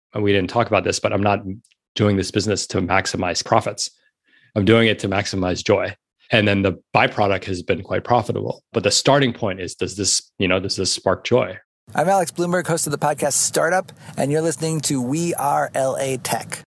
and we didn't talk about this, but I'm not doing this business to maximize profits. I'm doing it to maximize joy. And then the byproduct has been quite profitable. But the starting point is, does this spark joy? I'm Alex Blumberg, host of the podcast Startup, and you're listening to We Are LA Tech.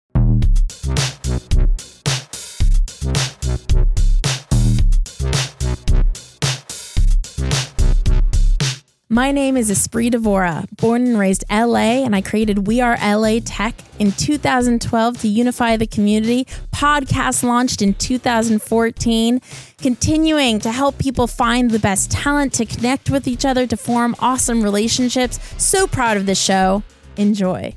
My name is Esprit Devora, born and raised LA, and I created We Are LA Tech in 2012 to unify the community. Podcast launched in 2014, continuing to help people find the best talent, to connect with each other, to form awesome relationships. So proud of this show. Enjoy.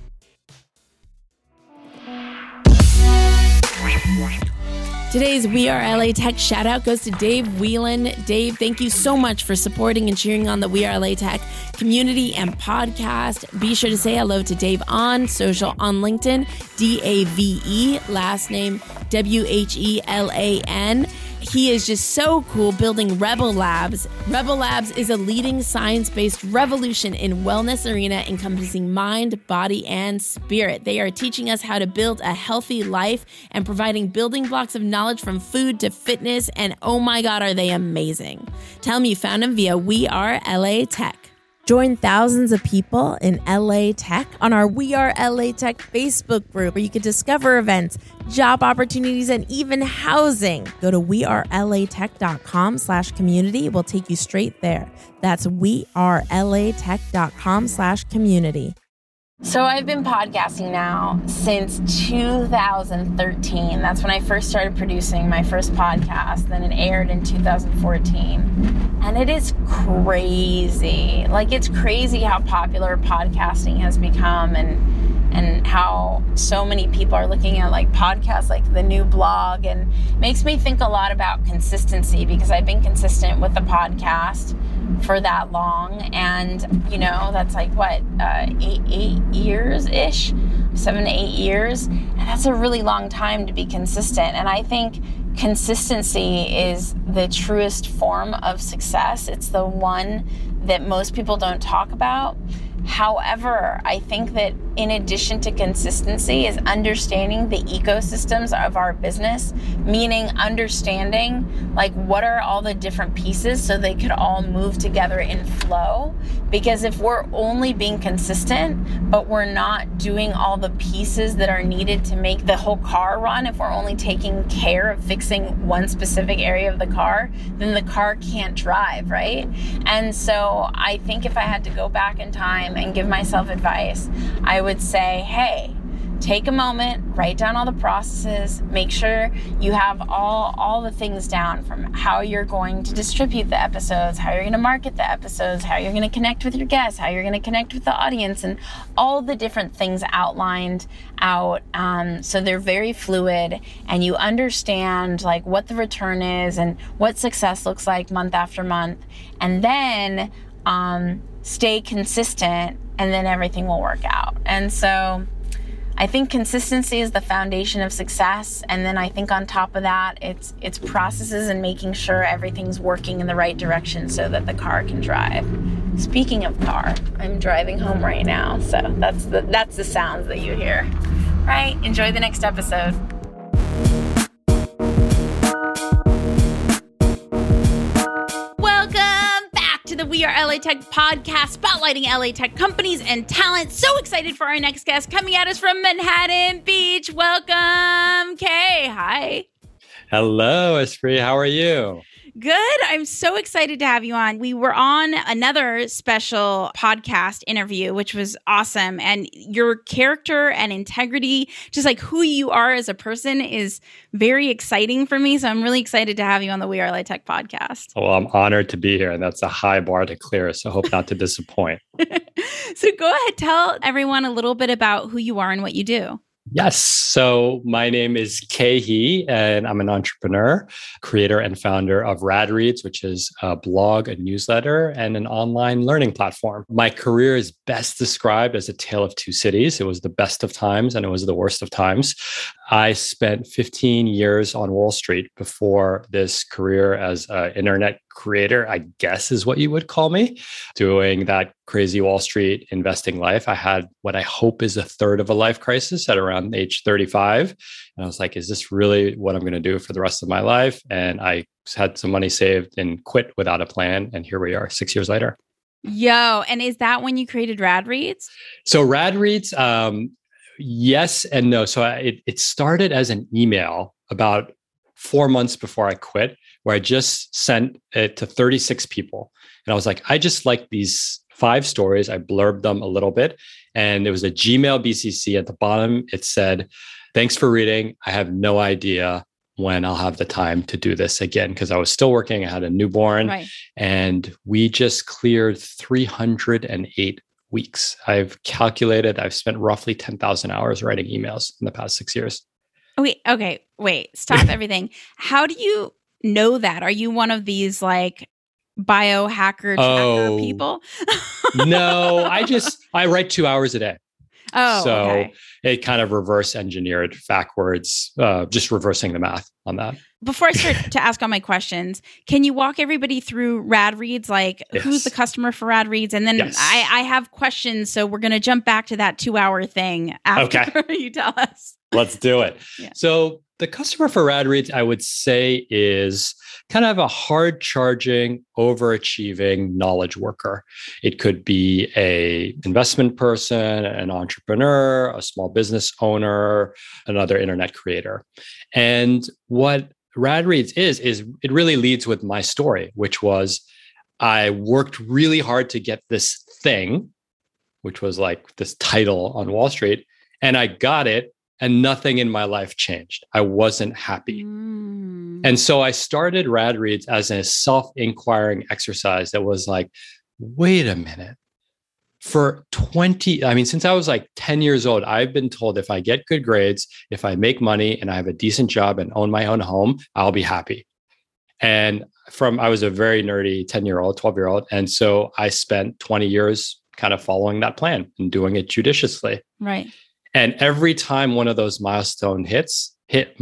Today's We Are LA Tech shout out goes to Dave Whelan. Dave, thank you so much for supporting and cheering on the We Are LA Tech community and podcast. Be sure to say hello to Dave on social on LinkedIn, DAVE, last name WHELAN. He is just so cool building Rebel Labs. Rebel Labs is a leading science-based revolution in wellness arena encompassing mind, body, and spirit. They are teaching us how to build a healthy life and providing building blocks of knowledge from food to fitness. And oh my God, are they amazing. Tell me you found them via We Are LA Tech. Join thousands of people in LA Tech on our We Are LA Tech Facebook group, where you can discover events, job opportunities, and even housing. Go to wearelatech.com/community. We'll take you straight there. That's wearelatech.com/community. So I've been podcasting now since 2013. That's when I first started producing my first podcast. Then it aired in 2014. And it is crazy. Like, it's crazy how popular podcasting has become and how so many people are looking at like podcasts like the new blog, and makes me think a lot about consistency, because I've been consistent with the podcast for that long. And, you know, that's like what, 8 years-ish, 7 to 8 years. And that's a really long time to be consistent. And I think consistency is the truest form of success. It's the one that most people don't talk about. However, I think that in addition to consistency is understanding the ecosystems of our business, meaning understanding like what are all the different pieces so they could all move together in flow. Because if we're only being consistent, but we're not doing all the pieces that are needed to make the whole car run, if we're only taking care of fixing one specific area of the car, then the car can't drive, right? And so I think if I had to go back in time and give myself advice, I would say, hey, take a moment, write down all the processes, make sure you have all the things down, from how you're going to distribute the episodes, how you're going to market the episodes, how you're going to connect with your guests, how you're going to connect with the audience, and all the different things outlined out, so they're very fluid and you understand like what the return is and what success looks like month after month. And then stay consistent, and then everything will work out. And so I think consistency is the foundation of success. And then I think on top of that, it's processes and making sure everything's working in the right direction so that the car can drive. Speaking of car, I'm driving home right now. So that's the sounds that you hear. Right? Enjoy the next episode. To the We Are LA Tech podcast, spotlighting LA Tech companies and talent. So excited for our next guest, coming at us from Manhattan Beach. Welcome, Kay. Hi. Hello, Esprit. How are you? Good. I'm so excited to have you on. We were on another special podcast interview, which was awesome. And your character and integrity, just like who you are as a person, is very exciting for me. So I'm really excited to have you on the We Are LA Tech podcast. Well, I'm honored to be here. And that's a high bar to clear. So I hope not to disappoint. So go ahead, tell everyone a little bit about who you are and what you do. Yes. So my name is Kay He, and I'm an entrepreneur, creator and founder of RadReads, which is a blog, a newsletter, and an online learning platform. My career is best described as a tale of two cities. It was the best of times and it was the worst of times. I spent 15 years on Wall Street before this career as an internet creator, I guess is what you would call me, doing that crazy Wall Street investing life. I had what I hope is a third of a life crisis at around age 35. And I was like, is this really what I'm going to do for the rest of my life? And I had some money saved and quit without a plan. And here we are 6 years later. Yo, and is that when you created Rad Reads? So Rad Reads, yes and no. So it started as an email about 4 months before I quit, where I just sent it to 36 people. And I was like, I just like these 5 stories. I blurbed them a little bit. And there was a Gmail BCC at the bottom. It said, thanks for reading. I have no idea when I'll have the time to do this again, because I was still working. I had a newborn, right. And we just cleared 308 weeks. I've calculated, I've spent roughly 10,000 hours writing emails in the past 6 years. Wait, stop everything. How do you know that? Are you one of these like biohacker tracker people? No, I write 2 hours a day. Oh, so okay. It kind of reverse engineered backwards, just reversing the math on that. Before I start to ask all my questions, can you walk everybody through Rad Reads? Like, who's the customer for Rad Reads? And then I have questions, so we're going to jump back to that 2 hour thing after you tell us. Let's do it. Yeah. So the customer for Rad Reads, I would say, is kind of a hard charging, overachieving knowledge worker. It could be a investment person, an entrepreneur, a small business owner, another internet creator. And what Rad Reads is it really leads with my story, which was I worked really hard to get this thing, which was like this title on Wall Street, and I got it. And nothing in my life changed. I wasn't happy. And so I started Rad Reads as a self-inquiring exercise that was like, wait a minute. Since I was like 10 years old, I've been told if I get good grades, if I make money and I have a decent job and own my own home, I'll be happy. And I was a very nerdy 10-year-old, 12-year-old. And so I spent 20 years kind of following that plan and doing it judiciously. Right. And every time one of those milestones hit,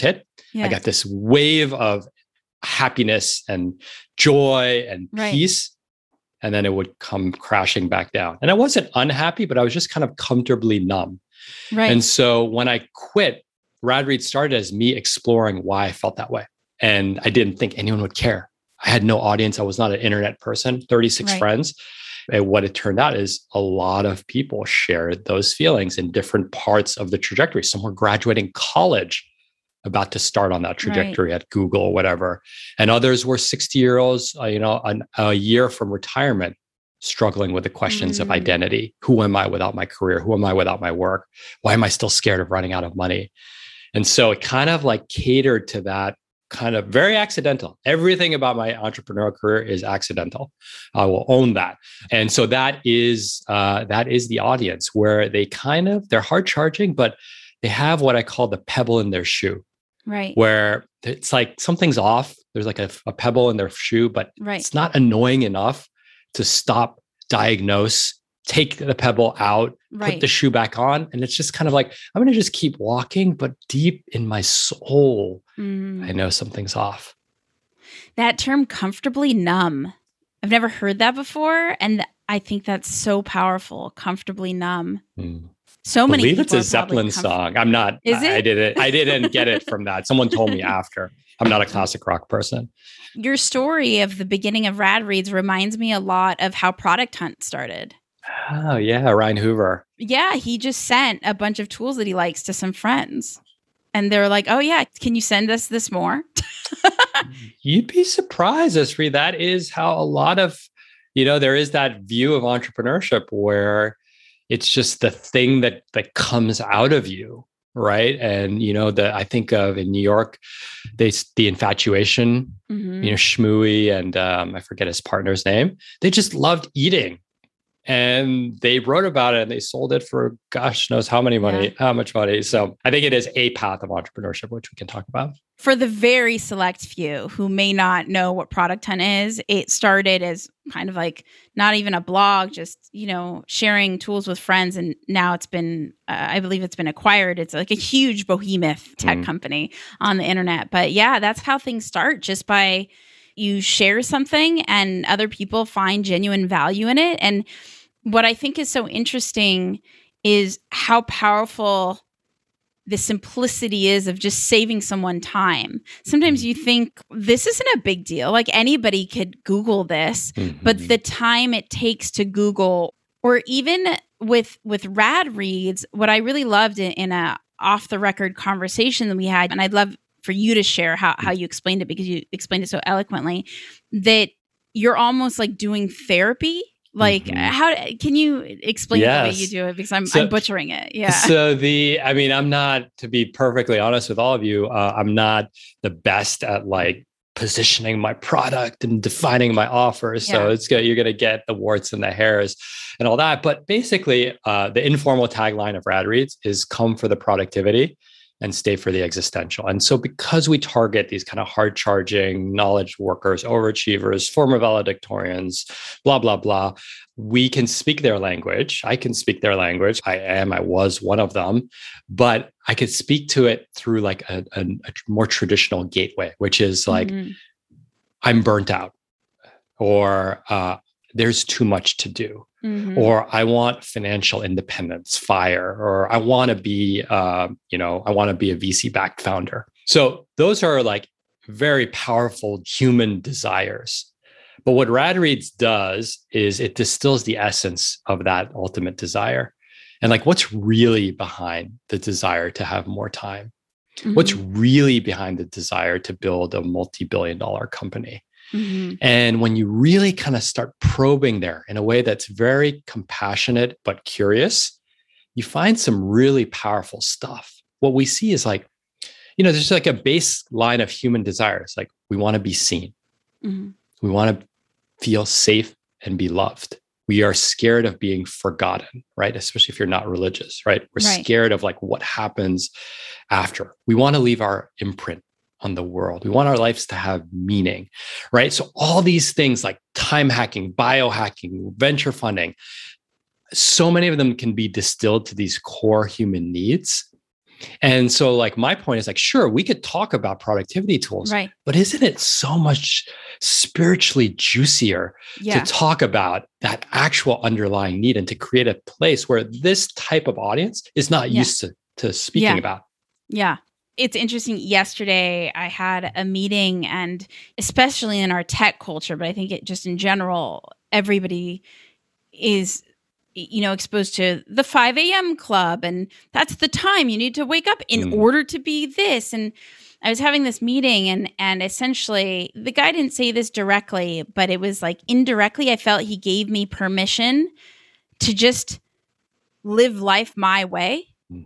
I got this wave of happiness and joy and peace. And then it would come crashing back down. And I wasn't unhappy, but I was just kind of comfortably numb. Right. And so when I quit, Rad Reads started as me exploring why I felt that way. And I didn't think anyone would care. I had no audience. I was not an internet person, 36 friends. And what it turned out is a lot of people shared those feelings in different parts of the trajectory. Some were graduating college, about to start on that trajectory at Google or whatever. And others were 60-year-olds, a year from retirement, struggling with the questions of identity. Who am I without my career? Who am I without my work? Why am I still scared of running out of money? And so it kind of like catered to that kind of very accidental. Everything about my entrepreneurial career is accidental. I will own that. And so that is the audience where they're hard charging, but they have what I call the pebble in their shoe. Right. Where it's like something's off. There's like a pebble in their shoe, but it's not annoying enough to stop, diagnose, take the pebble out, put the shoe back on. And it's just kind of like, I'm going to just keep walking, but deep in my soul, I know something's off. That term, comfortably numb. I've never heard that before. And I think that's so powerful, comfortably numb. So many people. I believe it's a Zeppelin song. I'm not. Is it? I didn't get it from that. Someone told me after. I'm not a classic rock person. Your story of the beginning of Rad Reads reminds me a lot of how Product Hunt started. Oh, yeah. Ryan Hoover. Yeah. He just sent a bunch of tools that he likes to some friends. And they're like, oh, yeah, can you send us this more? You'd be surprised, Esri. That is how a lot of, there is that view of entrepreneurship where it's just the thing that comes out of you, right? And, I think of in New York, the infatuation, Shmooey and I forget his partner's name. They just loved eating. And they wrote about it and they sold it for gosh knows how much money. So I think it is a path of entrepreneurship, which we can talk about. For the very select few who may not know what Product Hunt is, it started as kind of like not even a blog, just, sharing tools with friends. And now it's been, I believe it's been acquired. It's like a huge behemoth tech company on the internet. But yeah, that's how things start, just by you share something and other people find genuine value in it. And what I think is so interesting is how powerful the simplicity is of just saving someone time. Sometimes you think this isn't a big deal. Like anybody could Google this, but the time it takes to Google, or even with Rad Reads, what I really loved in a off the record conversation that we had, and I'd love for you to share how you explained it, because you explained it so eloquently, that you're almost like doing therapy. Like, how can you explain it the way you do it? Because I'm butchering it. Yeah. So I'm not, to be perfectly honest with all of you, I'm not the best at like positioning my product and defining my offers. So you're going to get the warts and the hairs and all that. But basically, the informal tagline of Rad Reads is come for the productivity and stay for the existential. And so because we target these kind of hard charging knowledge workers, overachievers, former valedictorians, blah, blah, blah, we can speak their language. I can speak their language. I was one of them, but I could speak to it through like a more traditional gateway, which is like, I'm burnt out, or there's too much to do. Or I want financial independence, FIRE, or I want to be, I want to be a VC-backed founder. So those are like very powerful human desires. But what Rad Reads does is it distills the essence of that ultimate desire. And like, what's really behind the desire to have more time? What's really behind the desire to build a multi-billion-dollar company? And when you really kind of start probing there in a way that's very compassionate but curious, you find some really powerful stuff. What we see is like, there's like a baseline of human desires. Like we want to be seen. We want to feel safe and be loved. We are scared of being forgotten, right? Especially if you're not religious, right? We're scared of like what happens after. We want to leave our imprint on the world. We want our lives to have meaning, right? So all these things like time hacking, biohacking, venture funding, so many of them can be distilled to these core human needs. And so like my point is like, sure, we could talk about productivity tools, right, but isn't it so much spiritually juicier to talk about that actual underlying need and to create a place where this type of audience is not used to speaking about? Yeah. It's interesting. Yesterday, I had a meeting, and especially in our tech culture, but I think it just in general, everybody is, exposed to the 5 a.m. club. And that's the time you need to wake up in order to be this. And I was having this meeting, and essentially the guy didn't say this directly, but it was like indirectly, I felt he gave me permission to just live life my way.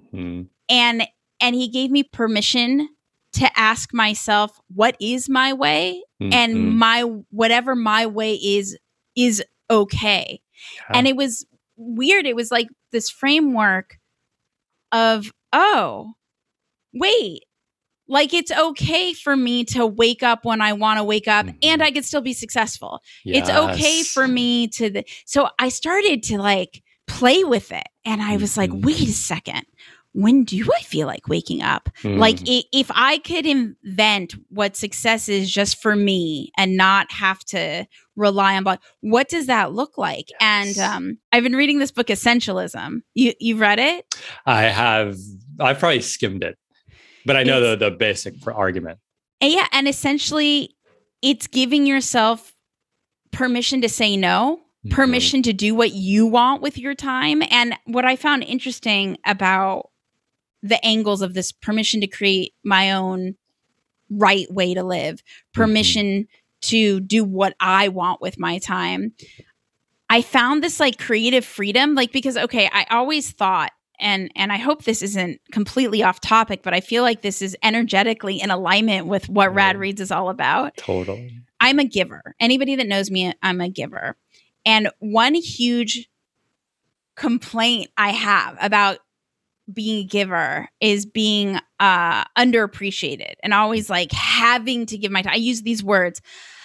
And he gave me permission to ask myself, what is my way? And whatever my way is okay. Yeah. And it was weird. It was like this framework of, oh, wait, like it's okay for me to wake up when I want to wake up and I could still be successful. Yes. It's okay for me to, so I started to like play with it. And I was like, wait a second. When do I feel like waking up? Like if I could invent what success is just for me and not have to rely on, what does that look like? Yes. And I've been reading this book, Essentialism. You've read it? I have. I've probably skimmed it, but I know the basic argument. Yeah. And essentially it's giving yourself permission to say no, permission to do what you want with your time. And what I found interesting about the angles of this permission to create my own right way to live, permission to do what I want with my time. I found this like creative freedom, like, because, okay, I always thought, and I hope this isn't completely off topic, but I feel like this is energetically in alignment with what Rad Reads is all about. Totally. I'm a giver. Anybody that knows me, I'm a giver. And one huge complaint I have about being a giver is being underappreciated and always like having to give my time. I use these words.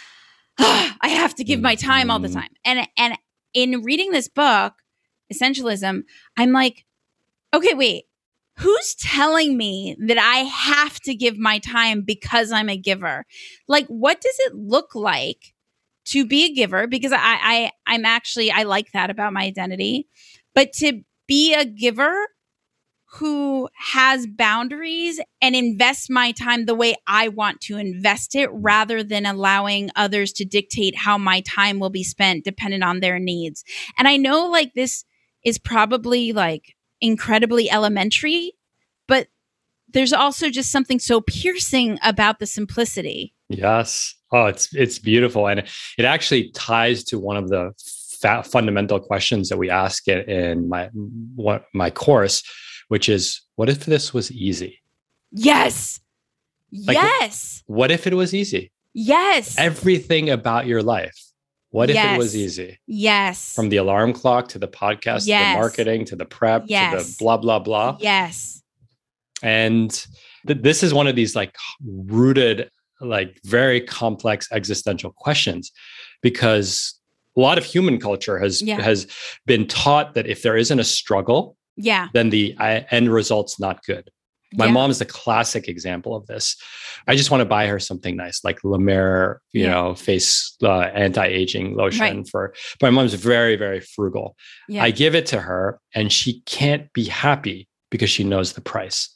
I have to give my time all the time. And in reading this book, Essentialism, I'm like, okay, wait, who's telling me that I have to give my time because I'm a giver? Like, what does it look like to be a giver? Because I'm actually, I like that about my identity, but to be a giver who has boundaries and invest my time the way I want to invest it, rather than allowing others to dictate how my time will be spent dependent on their needs. And I know like this is probably like incredibly elementary, but there's also just something so piercing about the simplicity. Yes. Oh, it's beautiful. And it actually ties to one of the fundamental questions that we ask in my course, which is, what if this was easy? Yes. Like, yes. What if it was easy? Yes. Everything about your life. What if Yes. it was easy? Yes. From the alarm clock to the podcast, to Yes. the marketing, to the prep, to Yes. the blah, blah, blah. Yes. And this is one of these like rooted, like very complex existential questions, because a lot of human culture has been taught that if there isn't a struggle, then the end result's not good. My mom is the classic example of this. I just want to buy her something nice, like La Mer, face anti-aging lotion but my mom's very, very frugal. Yeah. I give it to her and she can't be happy because she knows the price.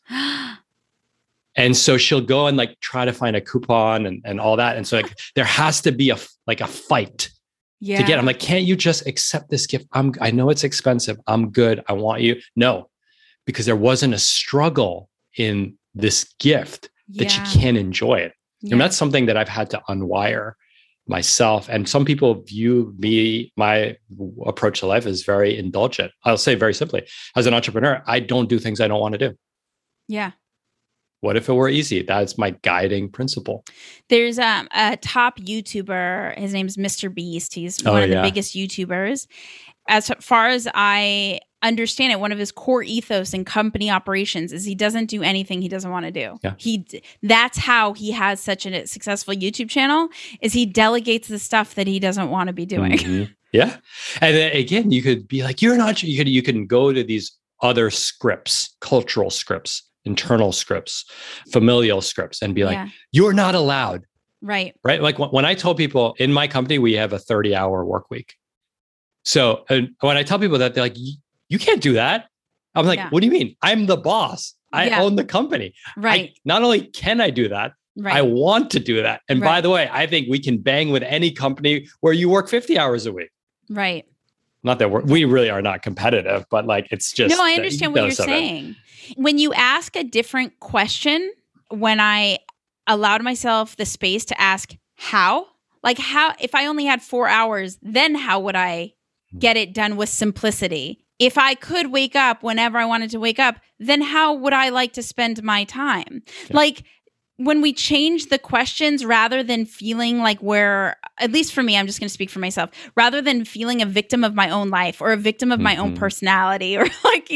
And so she'll go and like try to find a coupon and all that. And so like there has to be a fight to get. I'm like, can't you just accept this gift? I know it's expensive. I'm good. I want you. No, because there wasn't a struggle in this gift that you can't enjoy it. And that's something that I've had to unwire myself. And some people view my approach to life as very indulgent. I'll say very simply, as an entrepreneur, I don't do things I don't want to do. Yeah. What if it were easy? That's my guiding principle. There's a top YouTuber. His name's Mr. Beast. He's one of the biggest YouTubers. As far as I understand it, one of his core ethos in company operations is he doesn't do anything he doesn't want to do. Yeah. That's how he has such a successful YouTube channel, is he delegates the stuff that he doesn't want to be doing. Mm-hmm. Yeah. And then again, you could be like, you can go to these other scripts, cultural scripts, internal scripts, familial scripts, and be like, you're not allowed. Right. Like when I told people in my company, we have a 30-hour work week. So when I tell people that, they're like, you can't do that. I'm like, what do you mean? I'm the boss. I own the company. Right. Not only can I do that, I want to do that. And by the way, I think we can bang with any company where you work 50 hours a week. Right. Not that we really are not competitive, but like, it's just. No, I understand what you're saying. When you ask a different question, when I allowed myself the space to ask how, if I only had 4 hours, then how would I get it done with simplicity? If I could wake up whenever I wanted to wake up, then how would I like to spend my time? Yeah. Like when we change the questions, rather than feeling like at least for me, I'm just going to speak for myself, rather than feeling a victim of my own life or a victim of my own personality, or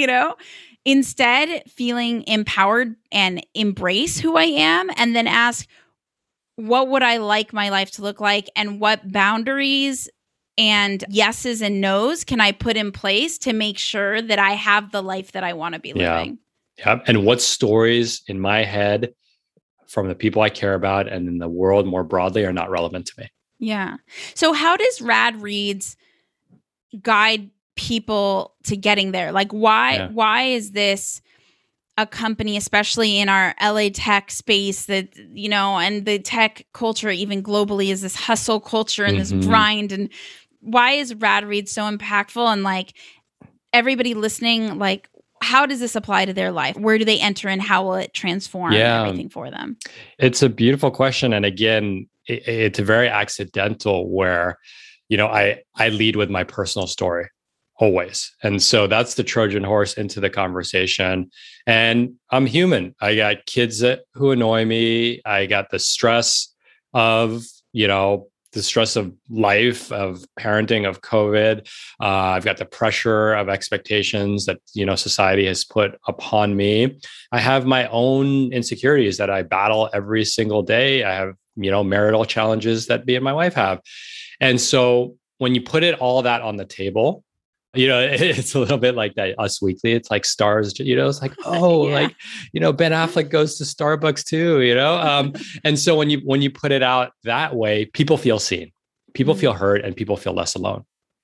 instead feeling empowered and embrace who I am, and then ask, what would I like my life to look like, and what boundaries and yeses and nos can I put in place to make sure that I have the life that I want to be living? Yeah. And what stories in my head from the people I care about and in the world more broadly are not relevant to me? Yeah. So how does Rad Reads guide people to getting there? Like why is this a company, especially in our LA tech space, that, and the tech culture even globally is this hustle culture and this grind, and why is Rad Reads so impactful? And like everybody listening, like how does this apply to their life? Where do they enter and how will it transform everything for them? It's a beautiful question. And again, it's very accidental where, I lead with my personal story always. And so that's the Trojan horse into the conversation. And I'm human. I got kids who annoy me. I got the stress of, the stress of life, of parenting, of COVID. I've got the pressure of expectations that, society has put upon me. I have my own insecurities that I battle every single day. I have, marital challenges that me and my wife have. And so when you put all that on the table, It's a little bit like that Us Weekly. It's like stars, it's like, oh, Yeah. Ben Affleck goes to Starbucks too, and so when you put it out that way, people feel seen, people feel heard, and people feel less alone.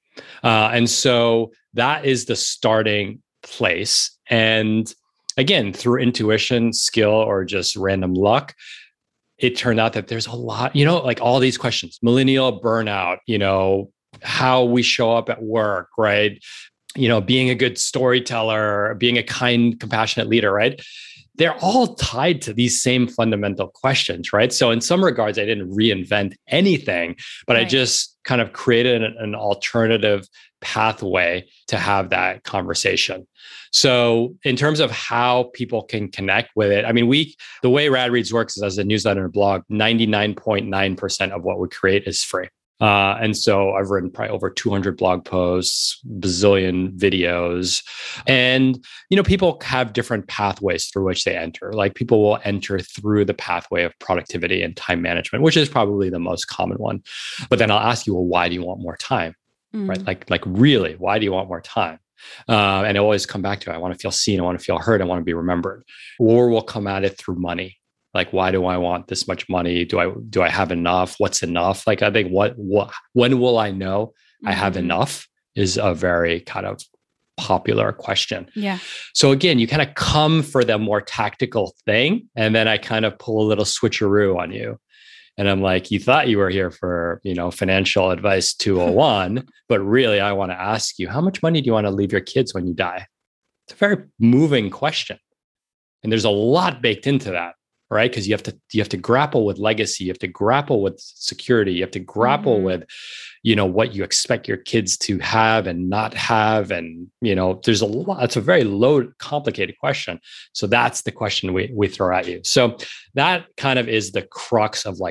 And so that is the starting place. And again, through intuition, skill, or just random luck, it turned out that there's a lot, like all these questions, millennial burnout, how we show up at work, right? Being a good storyteller, being a kind, compassionate leader, right? They're all tied to these same fundamental questions, right? So in some regards, I didn't reinvent anything, but I just kind of created an alternative pathway to have that conversation. So in terms of how people can connect with it, I mean, the way Rad Reads works is as a newsletter and blog, 99.9% of what we create is free. And so I've written probably over 200 blog posts, bazillion videos, and, people have different pathways through which they enter. Like people will enter through the pathway of productivity and time management, which is probably the most common one. But then I'll ask you, well, why do you want more time? Right? Like really, why do you want more time? And I always come back to, I want to feel seen. I want to feel heard. I want to be remembered. Or we'll come at it through money. Like, why do I want this much money? Do I have enough? What's enough? Like, I think when will I know I have enough is a very kind of popular question. Yeah. So again, you kind of come for the more tactical thing. And then I kind of pull a little switcheroo on you. And I'm like, you thought you were here for, financial advice 201, but really I want to ask you, how much money do you want to leave your kids when you die? It's a very moving question. And there's a lot baked into that. Right? Because you have to grapple with legacy, you have to grapple with security, you have to grapple with, what you expect your kids to have and not have. And, there's a lot, it's a very complicated question. So that's the question we throw at you. So that kind of is the crux of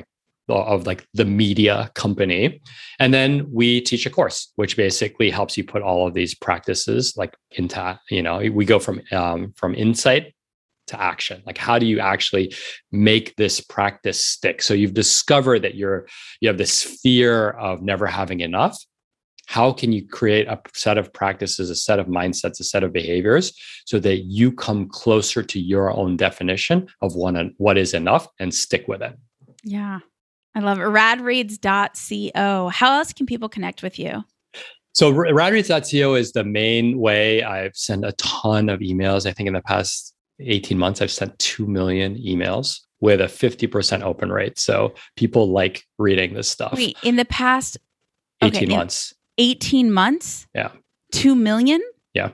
the media company. And then we teach a course, which basically helps you put all of these practices into, we go from insight to action. Like, how do you actually make this practice stick? So you've discovered that you have this fear of never having enough. How can you create a set of practices, a set of mindsets, a set of behaviors so that you come closer to your own definition of what is enough and stick with it? Yeah. I love it. Radreads.co. How else can people connect with you? So radreads.co is the main way. I've sent a ton of emails. I think in the past 18 months, I've sent 2 million emails with a 50% open rate. So people like reading this stuff. Wait, in the past 18 months. 18 months? Yeah. 2 million? Yeah.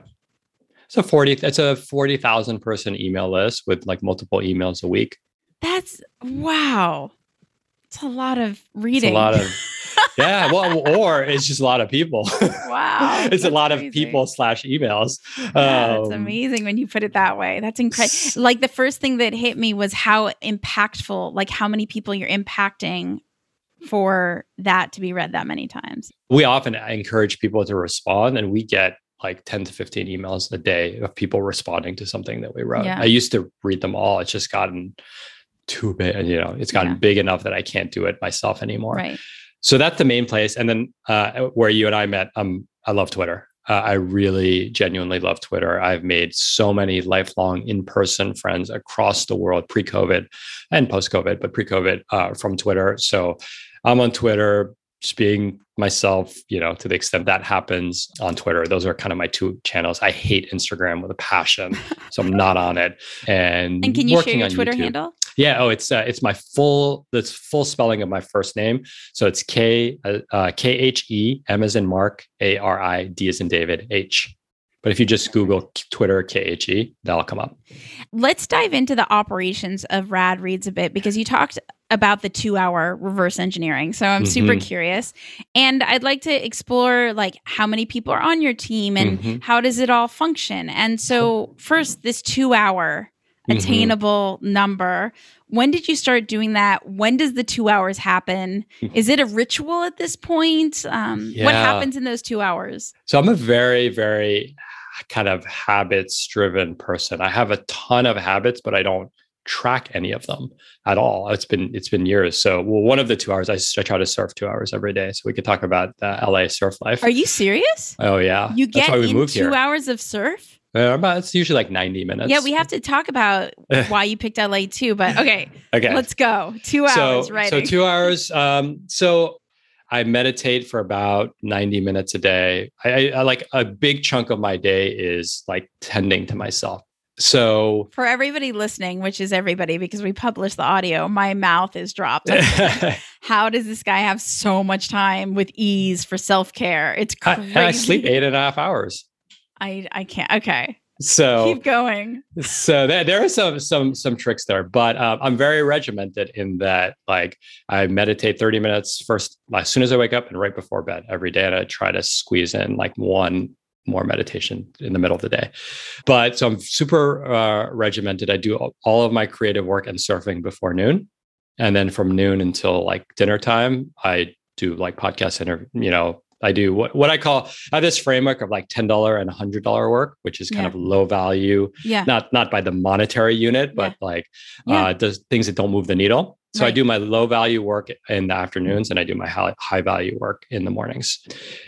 So it's a 40,000 person email list with multiple emails a week. That's wow. It's a lot of reading. It's a lot of yeah, well, or it's just a lot of people. Wow. It's a lot amazing. of people /emails. Yeah, that's amazing when you put it that way. That's incredible. Like the first thing that hit me was how impactful, like how many people you're impacting for that to be read that many times. We often encourage people to respond, and we get 10 to 15 emails a day of people responding to something that we wrote. Yeah. I used to read them all. It's just gotten too big, it's gotten big enough that I can't do it myself anymore. Right. So that's the main place. And then where you and I met, I love Twitter. I really genuinely love Twitter. I've made so many lifelong in-person friends across the world, pre-COVID and post-COVID, but pre-COVID from Twitter. So I'm on Twitter, just being myself, to the extent that happens on Twitter. Those are kind of my two channels. I hate Instagram with a passion, so I'm not on it. And can you share your Twitter handle? Yeah. Oh, it's my full spelling of my first name. So it's Khe, M as in Mark, ARI, D as in David, H. But if you just Google Twitter, Khe, that'll come up. Let's dive into the operations of Rad Reads a bit, because you talked about the 2-hour reverse engineering. So I'm super curious. And I'd like to explore how many people are on your team and how does it all function? And so first, this 2-hour attainable number. When did you start doing that? When does the 2 hours happen? Is it a ritual at this point? What happens in those 2 hours? So I'm a very, very kind of habits driven person. I have a ton of habits, but I don't track any of them at all. It's been years. So one of the 2 hours, I try to surf 2 hours every day. So we could talk about the LA surf life. Are you serious? Oh yeah. You get That's why we in moved 2 here. hours of surf? It's usually like 90 minutes. Yeah, we have to talk about why you picked LA too, but okay. Let's go. 2 hours, right? So 2 hours. So I meditate for about 90 minutes a day. I like a big chunk of my day is like tending to myself. So for everybody listening, which is everybody because we publish the audio, my mouth is dropped. How does this guy have so much time with ease for self-care? It's crazy. I sleep 8.5 hours. I can't. Okay. So keep going. So there are some tricks there, but I'm very regimented in that, like, I meditate 30 minutes first, as soon as I wake up and right before bed every day. And I try to squeeze in like one more meditation in the middle of the day. But so I'm super regimented. I do all of my creative work and surfing before noon. And then from noon until like dinner time, I do like podcast I do what I call, I have this framework of like $10 and $100 work, which is kind of low value, not by the monetary unit, but does things that don't move the needle. So I do my low value work in the afternoons and I do my high value work in the mornings.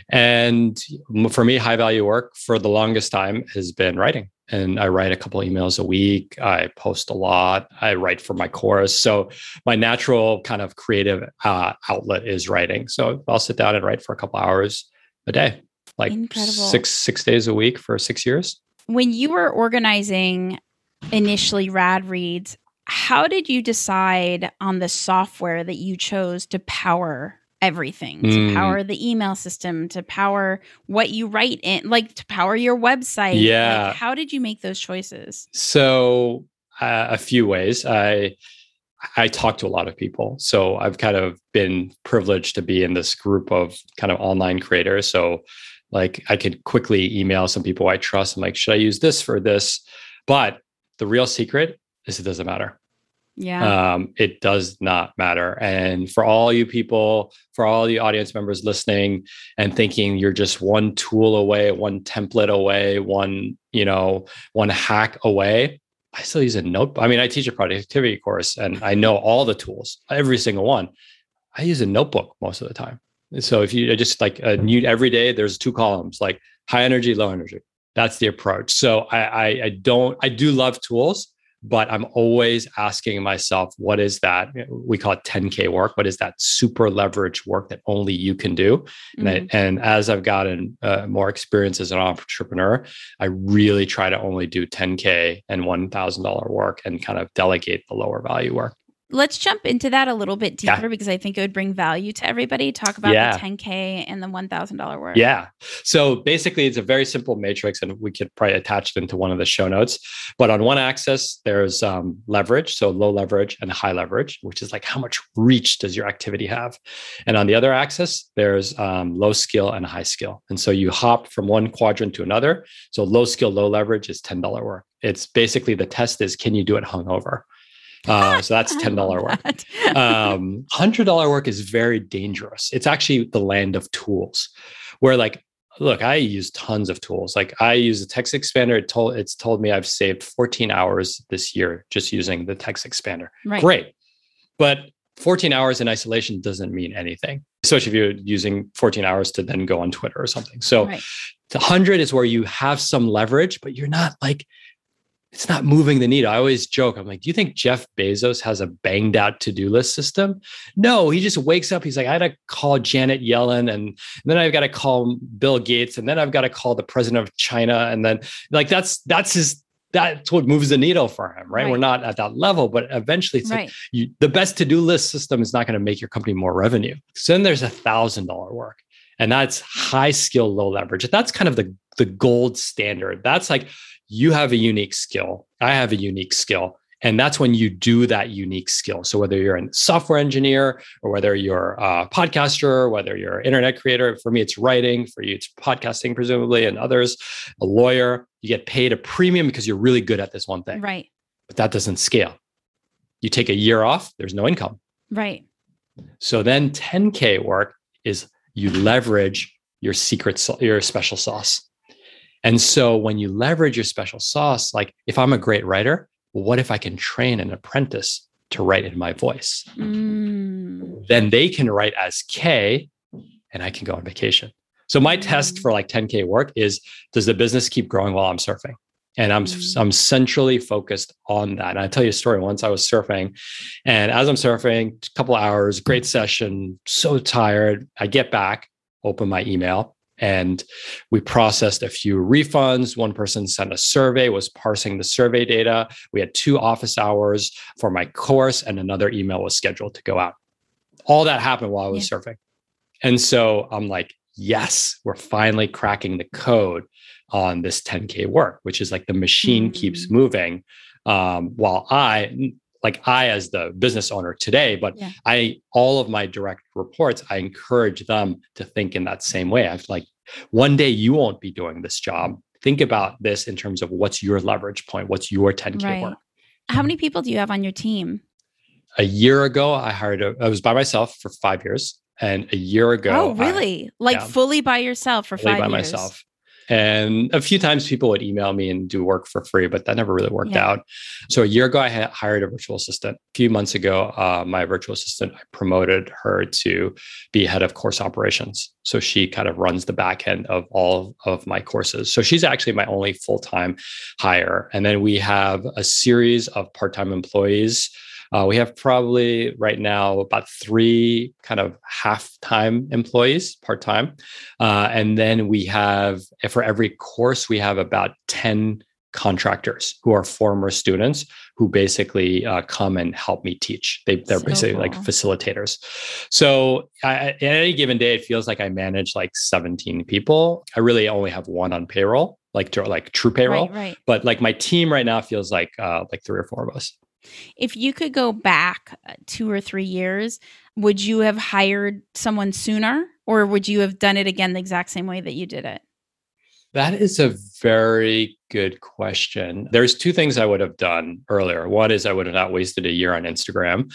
And for me, high value work for the longest time has been writing. And I write a couple emails a week. I post a lot. I write for my course. So my natural kind of creative outlet is writing. So I'll sit down and write for a couple hours a day, like six days a week for 6 years. When you were organizing initially Rad Reads, how did you decide on the software that you chose to power everything, to power the email system, to power what you write in, like to power your website? Yeah. Like, how did you make those choices? So a few ways. I talk to a lot of people. So I've kind of been privileged to be in this group of kind of online creators. So like I could quickly email some people I trust. I'm like, should I use this for this? But the real secret is it doesn't matter. Yeah. It does not matter. And for all you people, for all the audience members listening and thinking you're just one tool away, one template away, one hack away, I still use a notebook. I mean, I teach a productivity course and I know all the tools, every single one. I use a notebook most of the time. So if you just like every day, there's 2 columns, like high energy, low energy. That's the approach. So I do love tools, but I'm always asking myself, what is that? We call it 10K work. What is that super leverage work that only you can do? And as I've gotten more experience as an entrepreneur, I really try to only do 10K and $1,000 work and kind of delegate the lower value work. Let's jump into that a little bit deeper because I think it would bring value to everybody. Talk about the 10K and the $1,000 work. Yeah. So basically, it's a very simple matrix, and we could probably attach it into one of the show notes. But on one axis, there's leverage, so low leverage and high leverage, which is like how much reach does your activity have? And on the other axis, there's low skill and high skill. And so you hop from one quadrant to another. So low skill, low leverage is $10 work. It's basically the test is, can you do it hungover? So that's $10 work. $100 work is very dangerous. It's actually the land of tools where like, look, I use tons of tools. Like I use the text expander. It's told me I've saved 14 hours this year just using the text expander. Right. Great. But 14 hours in isolation doesn't mean anything, especially if you're using 14 hours to then go on Twitter or something. So 100 is where you have some leverage, but you're not like, it's not moving the needle. I always joke. I'm like, do you think Jeff Bezos has a banged out to-do list system? No, he just wakes up. He's like, I got to call Janet Yellen and then I've got to call Bill Gates and then I've got to call the president of China. And then like, that's what moves the needle for him, right? We're not at that level, but eventually it's like the best to-do list system is not going to make your company more revenue. So then there's $1,000 work and that's high skill, low leverage. That's kind of the gold standard. That's like, you have a unique skill. I have a unique skill. And that's when you do that unique skill. So whether you're a software engineer or whether you're a podcaster, whether you're an internet creator, for me, it's writing, for you, it's podcasting, presumably, and others, a lawyer, you get paid a premium because you're really good at this one thing. Right. But that doesn't scale. You take a year off, there's no income. Right. So then 10K work is you leverage your special sauce. And so when you leverage your special sauce, like if I'm a great writer, what if I can train an apprentice to write in my voice? Then they can write as K and I can go on vacation. So my test for like 10K work is, does the business keep growing while I'm surfing? And I'm centrally focused on that. And I'll tell you a story. Once I was surfing, and as I'm surfing, a couple of hours, great session, so tired. I get back, open my email, and we processed a few refunds. One person sent a survey, was parsing the survey data. We had 2 office hours for my course, and another email was scheduled to go out. All that happened while I was surfing. And so I'm like, yes, we're finally cracking the code on this 10K work, which is like the machine keeps moving. While I as the business owner today, but all of my direct reports, I encourage them to think in that same way. I've like, one day you won't be doing this job. Think about this in terms of what's your leverage point? What's your 10K work? How many people do you have on your team? A year ago, I was by myself for 5 years. And a year ago, oh, really? Fully by yourself for 5 years? Fully by myself. And a few times people would email me and do work for free, but that never really worked out. So a year ago, I had hired a virtual assistant. A few months ago, my virtual assistant, I promoted her to be head of course operations. So she kind of runs the back end of all of my courses. So she's actually my only full-time hire. And then we have a series of part-time employees. We have probably right now about 3 kind of half-time employees, part-time. And then we have, for every course, we have about 10 contractors who are former students who basically come and help me teach. They're basically like facilitators. So at any given day, it feels like I manage like 17 people. I really only have 1 on payroll, like true payroll. Right. But like my team right now feels like 3 or 4 of us. If you could go back 2 or 3 years, would you have hired someone sooner, or would you have done it again the exact same way that you did it? That is a very good question. There's 2 things I would have done earlier. One is I would have not wasted a year on Instagram,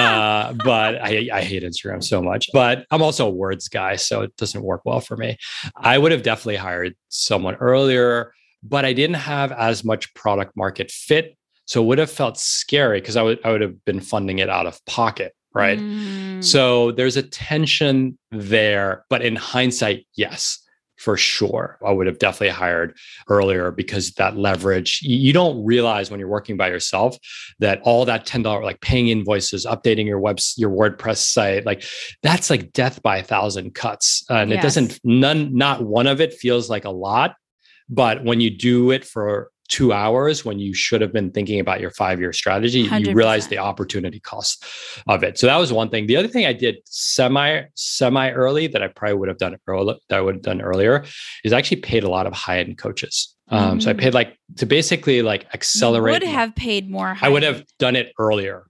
but I hate Instagram so much. But I'm also a words guy, so it doesn't work well for me. I would have definitely hired someone earlier, but I didn't have as much product market fit. So it would have felt scary because I would have been funding it out of pocket, right? So there's a tension there. But in hindsight, yes, for sure. I would have definitely hired earlier because that leverage, you don't realize when you're working by yourself that all that $10, like paying invoices, updating your WordPress site, like that's like death by 1,000 cuts. And it doesn't, not one of it feels like a lot. But when you do it for 2 hours, when you should have been thinking about your 5-year strategy, 100%. You realize the opportunity cost of it. So that was one thing. The other thing I did semi early that I probably would have done earlier is I actually paid a lot of high-end coaches. So I paid to basically accelerate. You would have paid more. I would have done it earlier.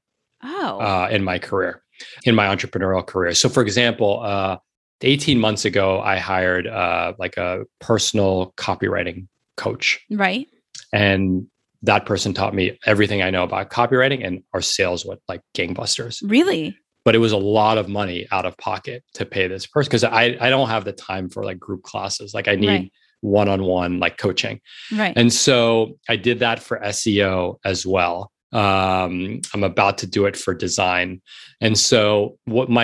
In my career, in my entrepreneurial career. So for example, 18 months ago, I hired a personal copywriting coach. Right. And that person taught me everything I know about copywriting, and our sales went like gangbusters. Really? But it was a lot of money out of pocket to pay this person because I don't have the time for like group classes. Like I need one-on-one like coaching. Right. And so I did that for SEO as well. I'm about to do it for design. And so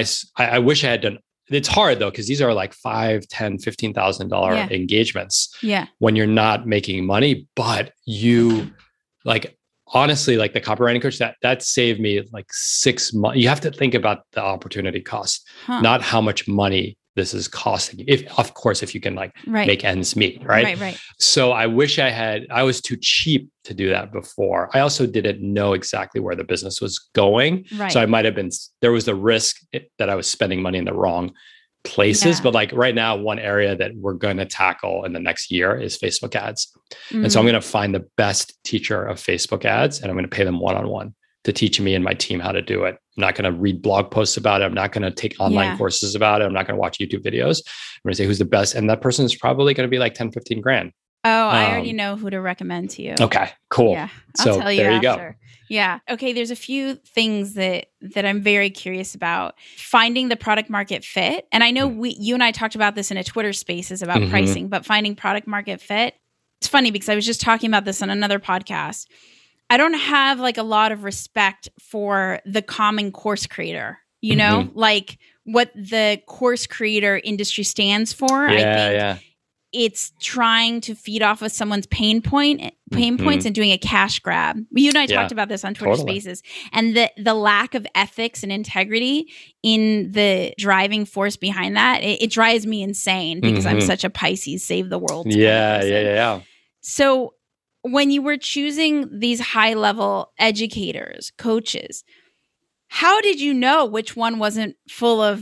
I wish I had done. It's hard though, because these are like $5,000, $10,000, $15,000 engagements. Yeah. When you're not making money, but you honestly, like the copywriting coach, that saved me like 6 months. You have to think about the opportunity cost, not how much money this is costing you. If you can make ends meet, right? Right. So I wish I was too cheap to do that before. I also didn't know exactly where the business was going. Right. So there was the risk that I was spending money in the wrong places. Yeah. But right now, one area that we're going to tackle in the next year is Facebook ads. And so I'm going to find the best teacher of Facebook ads, and I'm going to pay them one-on-one to teach me and my team how to do it. I'm not going to read blog posts about it. I'm not going to take online courses about it. I'm not going to watch YouTube videos. I'm going to say who's the best. And that person is probably going to be like 10, 15 grand. Oh, I already know who to recommend to you. Okay, cool. Yeah, I'll tell you there after. You go. Yeah. Okay. There's a few things that I'm very curious about. Finding the product market fit. And I know you and I talked about this in a Twitter Spaces about pricing, but finding product market fit. It's funny because I was just talking about this on another podcast. I don't have like a lot of respect for the common course creator, you know, like what the course creator industry stands for. I think it's trying to feed off of someone's pain points and doing a cash grab. You and I talked about this on Twitter Spaces, and the lack of ethics and integrity in the driving force behind that. It drives me insane because I'm such a Pisces, save the world. Yeah. So when you were choosing these high level educators, coaches, how did you know which one wasn't full of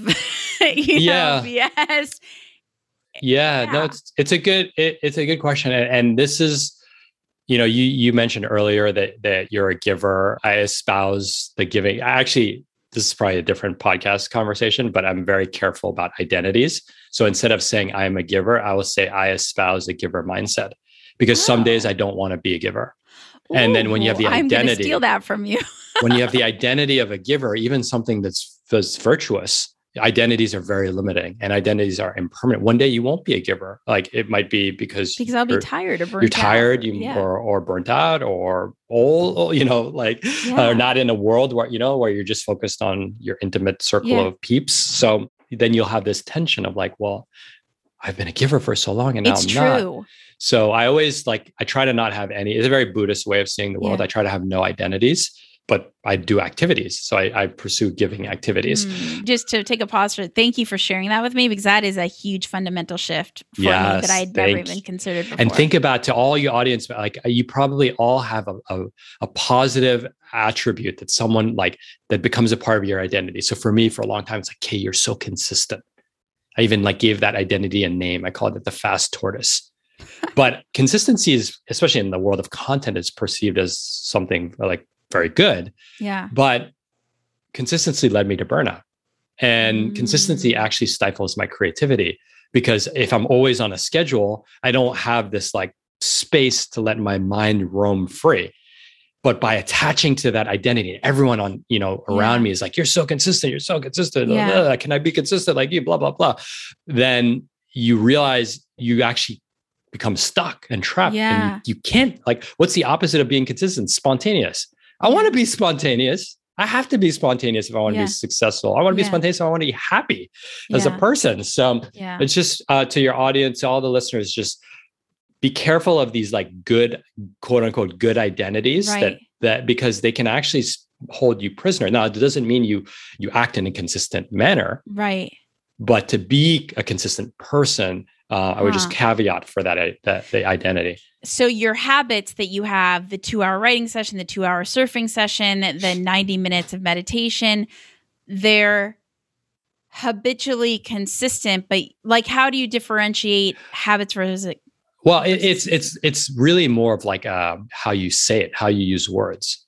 BS? No, it's a good question. And this is, you mentioned earlier that you're a giver. I espouse the giving. Actually, this is probably a different podcast conversation, but I'm very careful about identities. So instead of saying I'm a giver, I will say I espouse a giver mindset, because some days I don't want to be a giver. And then when you have the identity, I'm going to steal that from you. when you have the identity of a giver, even something that's virtuous, identities are very limiting, and identities are impermanent. One day you won't be a giver. Like it might be because I'll be tired or burnt out. You're tired, or burnt out, or old, or not in a world where you're just focused on your intimate circle of peeps. So then you'll have this tension of like, well, I've been a giver for so long and now I'm not. So I always I try to not have any. It's a very Buddhist way of seeing the world. I try to have no identities, but I do activities. So I pursue giving activities. Just to take a pause thank you for sharing that with me, because that is a huge fundamental shift for me that I had never even considered before. And think about, to all your audience, you probably all have a positive attribute that someone that becomes a part of your identity. So for me, for a long time, it's like, hey, you're so consistent. I even gave that identity a name. I called it the fast tortoise. But consistency is, especially in the world of content, is perceived as something very good. Yeah. But consistency led me to burnout. And consistency actually stifles my creativity, because if I'm always on a schedule, I don't have this space to let my mind roam free. But by attaching to that identity, everyone around me is like, you're so consistent. You're so consistent. Can I be consistent like you? Blah, blah, blah. Then you realize you actually become stuck and trapped. And you can't, what's the opposite of being consistent? Spontaneous. I want to be spontaneous. I have to be spontaneous if I want to be successful. I want to be spontaneous if I want to be happy as a person. So it's just to your audience, to all the listeners, just be careful of these good, quote unquote, good identities that because they can actually hold you prisoner. Now, it doesn't mean you act in a consistent manner. Right. But to be a consistent person, I would just caveat for that the identity. So your habits that you have, the 2-hour writing session, the 2-hour surfing session, the 90 minutes of meditation, they're habitually consistent, but how do you differentiate habits versus Well, it's really more of how you say it, how you use words.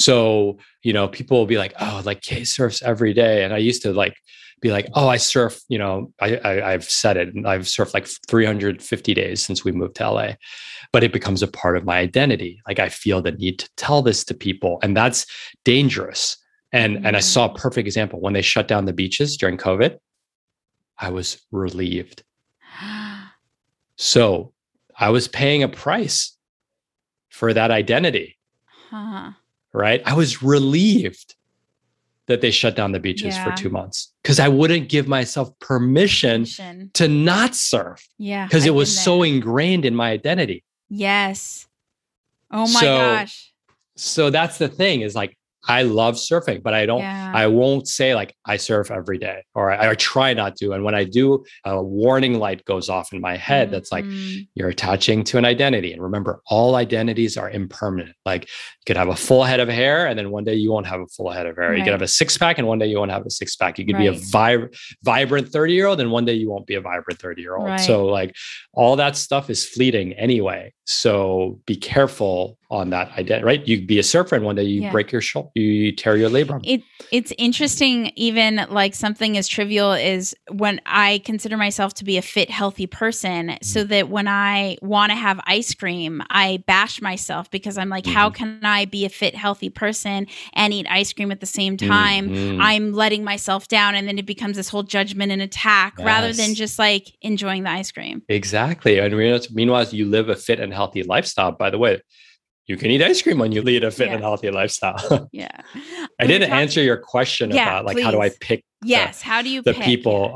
So, people will be like, oh, Kay surfs every day. And I used to be like, oh, I surf, I've said it, and I've surfed 350 days since we moved to LA, but it becomes a part of my identity. I feel the need to tell this to people, and that's dangerous. And I saw a perfect example when they shut down the beaches during COVID. I was relieved. So I was paying a price for that identity, right? I was relieved that they shut down the beaches for 2 months, because I wouldn't give myself permission to not surf. Yeah. Because it was so ingrained in my identity. Yes. Oh my gosh. So that's the thing is I love surfing, but I won't say I surf every day, or I try not to. And when I do, a warning light goes off in my head. That's you're attaching to an identity. And remember, all identities are impermanent. You could have a full head of hair, and then one day you won't have a full head of hair. Right. You could have a six-pack, and one day you won't have a six-pack. You could be a vibrant 30-year-old, and one day you won't be a vibrant 30-year-old. Right. So all that stuff is fleeting anyway. So be careful on that identity, right? You be a surfer, and one day you break your shoulder, you tear your labrum. It's interesting, even something as trivial as when I consider myself to be a fit, healthy person, so that when I want to have ice cream, I bash myself because I'm how can I be a fit, healthy person and eat ice cream at the same time? I'm letting myself down, and then it becomes this whole judgment and attack rather than just enjoying the ice cream. Exactly. And meanwhile, you live a fit and healthy lifestyle. By the way, you can eat ice cream when you lead a fit and healthy lifestyle. Yeah. I didn't answer your question about like, how do I pick how do you the pick people?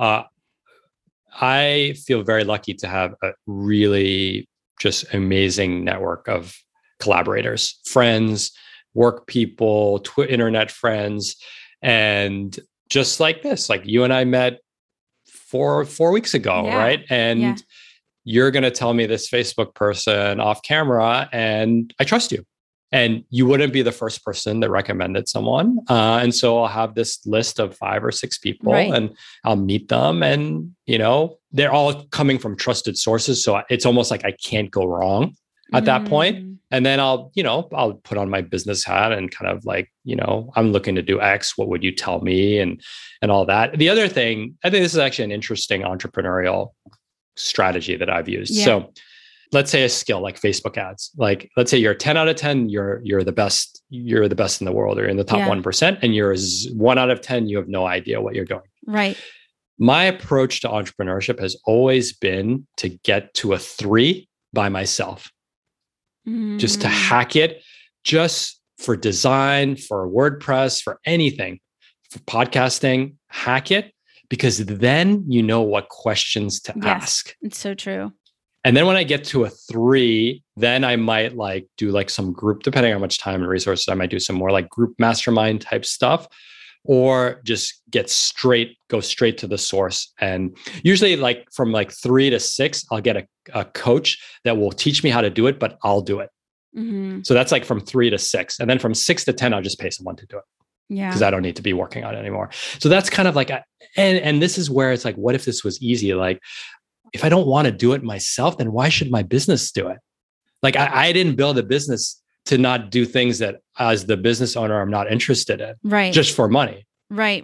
I feel very lucky to have a really just amazing network of collaborators, friends, work people, internet friends. And just like this, like you and I met 4 weeks ago, right? And you're going to tell me this Facebook person off camera, and I trust you. And you wouldn't be the first person that recommended someone. And so I'll have this list of 5 or 6 people and I'll meet them. And, you know, they're all coming from trusted sources. So it's almost like I can't go wrong at that point. And then I'll put on my business hat and kind of like, you know, I'm looking to do X. What would you tell me? And all that. The other thing, I think this is actually an interesting entrepreneurial strategy that I've used. Yeah. So let's say a skill like Facebook ads, like let's say you're 10 out of 10, you're the best in the world, or in the top 1%, and you're 1 out of 10, you have no idea what you're doing. Right. My approach to entrepreneurship has always been to get to a 3 by myself, just to hack it, just for design, for WordPress, for anything, for podcasting, hack it, because then you know what questions to ask. It's so true. And then when I get to a 3, then I might like do like some group, depending on how much time and resources, I might do some more like group mastermind type stuff, or just go straight to the source. And usually like from like 3 to 6, I'll get a coach that will teach me how to do it, but I'll do it. So that's like from 3 to 6. And then from 6 to 10, I'll just pay someone to do it. Yeah. Because I don't need to be working on it anymore. So that's kind of like, and this is where it's like, what if this was easy? Like, if I don't want to do it myself, then why should my business do it? Like I didn't build a business to not do things that as the business owner, I'm not interested in, right? Just for money. Right.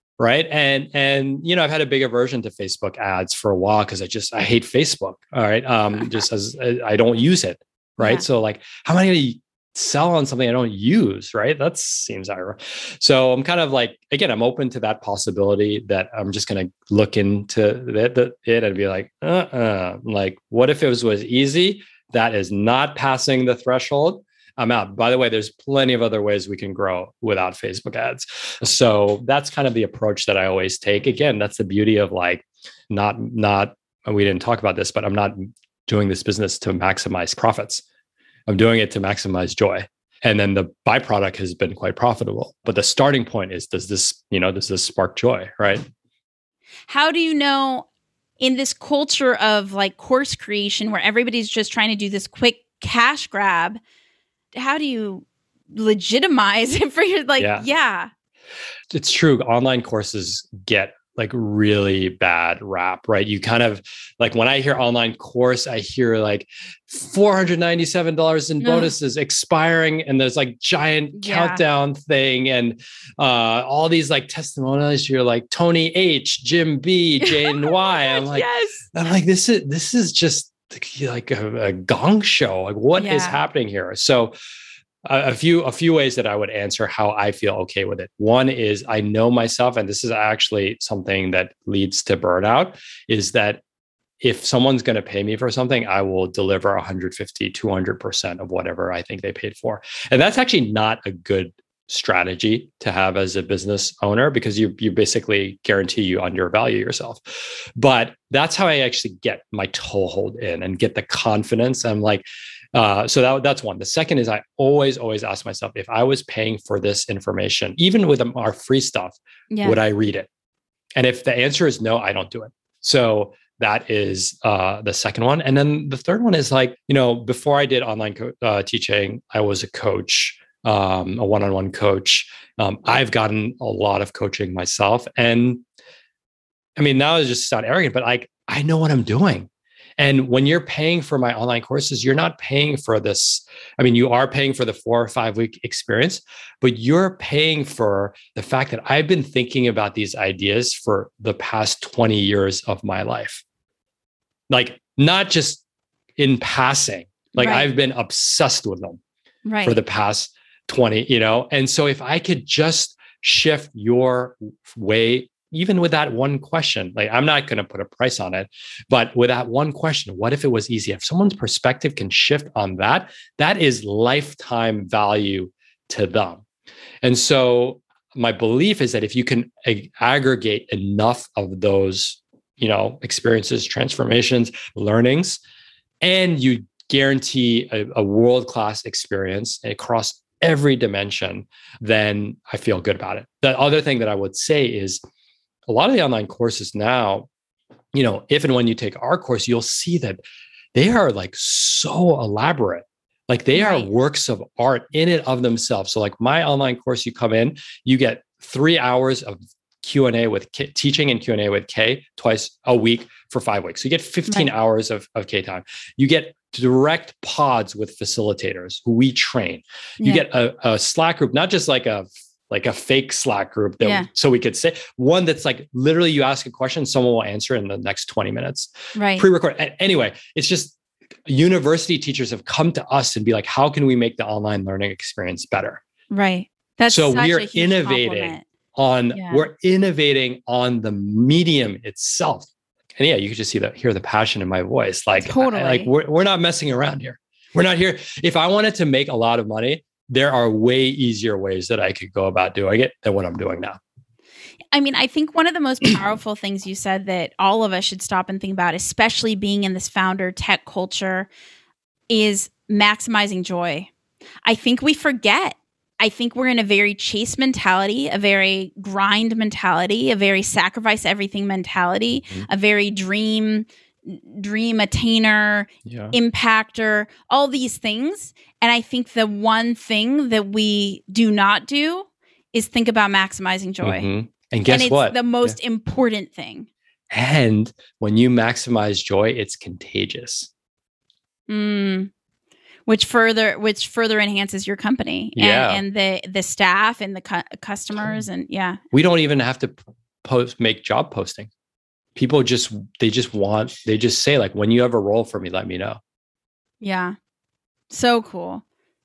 And, you know, I've had a big aversion to Facebook ads for a while because I hate Facebook. All right. Just as I don't use it. Right. Yeah. So like, how am I going to sell on something I don't use? Right. That seems ironic. So I'm kind of like, again, I'm open to that possibility that I'm just going to look into it and be like, like, what if it was easy? That is not passing the threshold. I'm out. By the way, there's plenty of other ways we can grow without Facebook ads. So that's kind of the approach that I always take. Again, that's the beauty of like, not, we didn't talk about this, but I'm not doing this business to maximize profits. I'm doing it to maximize joy. And then the byproduct has been quite profitable. But the starting point is, does this spark joy, right? How do you know in this culture of like course creation where everybody's just trying to do this quick cash grab, how do you legitimize it for your It's true. Online courses get like really bad rap, right? You kind of like, when I hear online course, I hear like $497 in bonuses expiring, and there's like giant countdown thing, and all these like testimonials. You're like Tony H, Jim B, Jane Y. I'm like, I'm like, this is just like a gong show. Like, what is happening here? So a few ways that I would answer how I feel okay with it. One is I know myself, and this is actually something that leads to burnout, is that if someone's going to pay me for something, I will deliver 150, 200% of whatever I think they paid for. And that's actually not a good strategy to have as a business owner, because you basically guarantee you undervalue yourself. But that's how I actually get my toehold in and get the confidence. I'm like, so that's one. The second is I always ask myself, if I was paying for this information, even with our free stuff, would I read it? And if the answer is no, I don't do it. So that is the second one. And then the third one is like, you know, before I did online teaching, I was a coach, a one-on-one coach. I've gotten a lot of coaching myself. And I mean, now it's just sound arrogant, but like, I know what I'm doing. And when you're paying for my online courses, you're not paying for this. I mean, you are paying for the 4 or 5 week experience, but you're paying for the fact that I've been thinking about these ideas for the past 20 years of my life. Like, not just in passing, like I've been obsessed with them for the past 20, you know? And so if I could just shift your way, even with that one question, like I'm not going to put a price on it, but with that one question, what if it was easy? If someone's perspective can shift on that, that is lifetime value to them. And so my belief is that if you can aggregate enough of those, experiences, transformations, learnings, and you guarantee a world-class experience across every dimension, then I feel good about it. The other thing that I would say is a lot of the online courses now, if and when you take our course, you'll see that they are like so elaborate. Like they are works of art in and of themselves. So like my online course, you come in, you get 3 hours of Q&A with K, teaching and Q&A with Kay twice a week for 5 weeks. So you get 15 hours of Kay time. You get direct pods with facilitators who we train. You get a Slack group, not just like a fake Slack group that so we could say one that's like literally you ask a question, someone will answer in the next 20 minutes. Right. Pre-record. Anyway, it's just university teachers have come to us and be like, how can we make the online learning experience better? Right. That's so we are innovating we're innovating on the medium itself. And you could just hear the passion in my voice. Like, totally. We're not messing around here. We're not here. If I wanted to make a lot of money, there are way easier ways that I could go about doing it than what I'm doing now. I mean, I think one of the most powerful things you said that all of us should stop and think about, especially being in this founder tech culture, is maximizing joy. I think we forget. I think we're in a very chase mentality, a very grind mentality, a very sacrifice everything mentality, a very dream attainer, impactor, all these things. And I think the one thing that we do not do is think about maximizing joy. Mm-hmm. And guess what? It's the most important thing. And when you maximize joy, it's contagious. Which further enhances your company and the staff and the customers and we don't even have to make job posting. People they just say like, when you have a role for me, let me know. Yeah. So cool.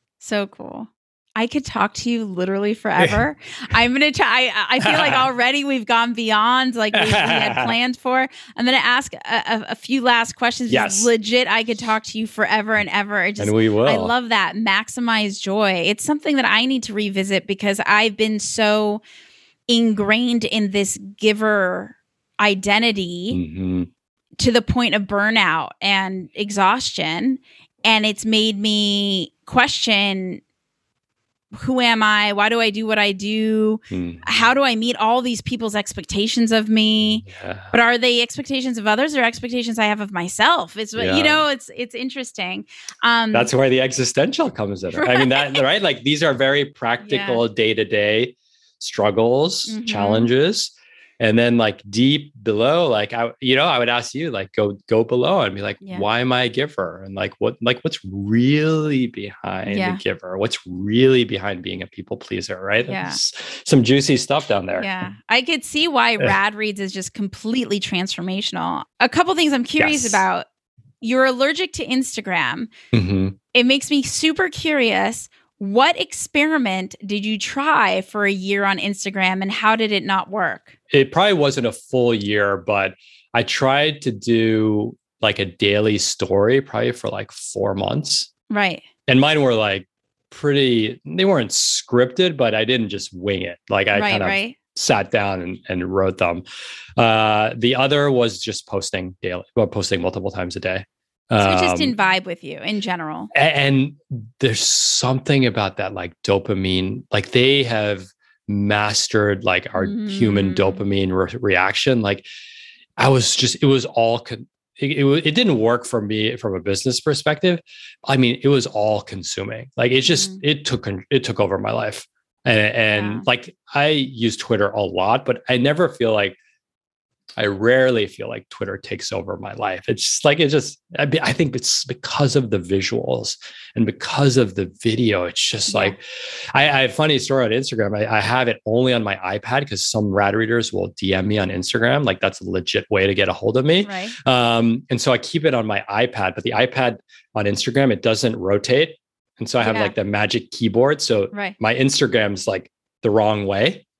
I could talk to you literally forever. I'm going to try. I feel like already we've gone beyond like we had planned for. I'm going to ask a few last questions. Yes. Legit, I could talk to you forever and ever. And we will. I love that. Maximize joy. It's something that I need to revisit because I've been so ingrained in this giver identity to the point of burnout and exhaustion. And it's made me question, who am I? Why do I do what I do? How do I meet all these people's expectations of me? But are they expectations of others or expectations I have of myself? It's it's interesting. That's where the existential comes in. Right? I mean, right? Like these are very practical day-to-day struggles, challenges. And then like deep below, like I would ask you, like go below and be like, why am I a giver? And what's really behind the giver? What's really behind being a people pleaser, right? That's some juicy stuff down there. Yeah. I could see why Rad Reads is just completely transformational. A couple things I'm curious about. You're allergic to Instagram. It makes me super curious. What experiment did you try for a year on Instagram and how did it not work? It probably wasn't a full year, but I tried to do like a daily story probably for like 4 months. Right. And mine were like they weren't scripted, but I didn't just wing it. Like I kind of sat down and wrote them. The other was just posting daily, posting multiple times a day. So it just didn't vibe with you in general. And there's something about that, like dopamine, like they have mastered like our human dopamine reaction. Like it didn't work for me from a business perspective. I mean, it was all consuming. Like it took over my life. And like I use Twitter a lot, but I rarely feel like Twitter takes over my life. I think it's because of the visuals and because of the video. It's just like, I have a funny story on Instagram. I have it only on my iPad because some rad readers will DM me on Instagram. Like that's a legit way to get a hold of me. Right. And so I keep it on my iPad, but the iPad on Instagram, it doesn't rotate. And so I have like the magic keyboard. So my Instagram's like the wrong way.